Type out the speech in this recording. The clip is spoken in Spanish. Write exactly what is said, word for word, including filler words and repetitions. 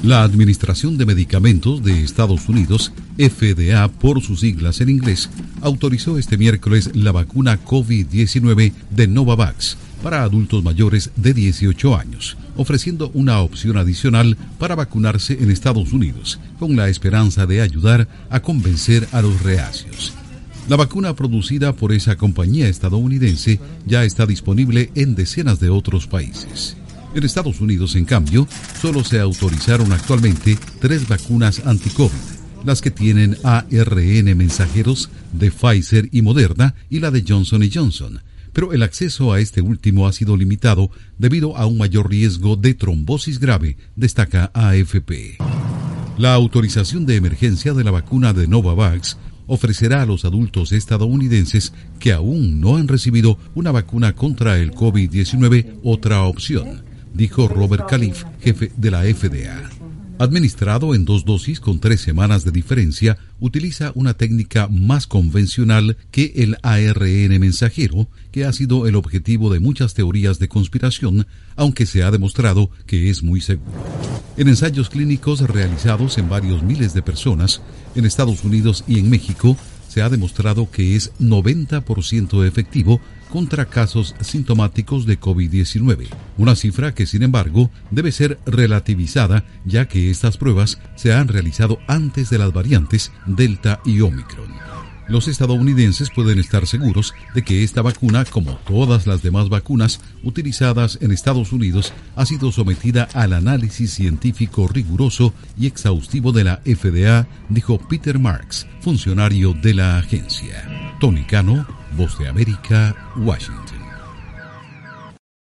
La Administración de Medicamentos de Estados Unidos, F D A por sus siglas en inglés, autorizó este miércoles la vacuna COVID diecinueve de Novavax para adultos mayores de dieciocho años, ofreciendo una opción adicional para vacunarse en Estados Unidos, con la esperanza de ayudar a convencer a los reacios. La vacuna producida por esa compañía estadounidense ya está disponible en decenas de otros países. En Estados Unidos, en cambio, solo se autorizaron actualmente tres vacunas anti-COVID, las que tienen A R N mensajeros de Pfizer y Moderna y la de Johnson y Johnson, pero el acceso a este último ha sido limitado debido a un mayor riesgo de trombosis grave, destaca A F P. La autorización de emergencia de la vacuna de Novavax ofrecerá a los adultos estadounidenses que aún no han recibido una vacuna contra el COVID diecinueve otra opción, dijo Robert Califf, jefe de la F D A. Administrado en dos dosis con tres semanas de diferencia, utiliza una técnica más convencional que el A R N mensajero, que ha sido el objetivo de muchas teorías de conspiración, aunque se ha demostrado que es muy seguro. En ensayos clínicos realizados en varios miles de personas, en Estados Unidos y en México, se ha demostrado que es noventa por ciento efectivo contra casos sintomáticos de COVID diecinueve, una cifra que, sin embargo, debe ser relativizada, ya que estas pruebas se han realizado antes de las variantes Delta y Omicron. Los estadounidenses pueden estar seguros de que esta vacuna, como todas las demás vacunas utilizadas en Estados Unidos, ha sido sometida al análisis científico riguroso y exhaustivo de la F D A, dijo Peter Marks, funcionario de la agencia. Tony Cano, Voz de América, Washington.